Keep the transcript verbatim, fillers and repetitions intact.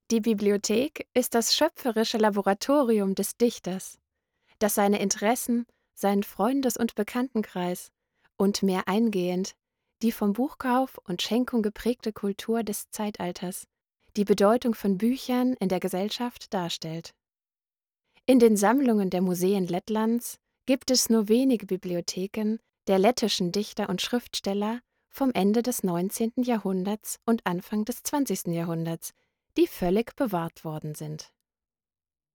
Die Bibliothek ist das schöpferische Laboratorium des Dichters, das seine Interessen, seinen Freundes- und Bekanntenkreis und mehr eingehend die vom Buchkauf und Schenkung geprägte Kultur des Zeitalters, die Bedeutung von Büchern in der Gesellschaft darstellt. In den Sammlungen der Museen Lettlands gibt es nur wenige Bibliotheken der lettischen Dichter und Schriftsteller vom Ende des neunzehnten Jahrhunderts und Anfang des zwanzigsten Jahrhunderts, die völlig bewahrt worden sind.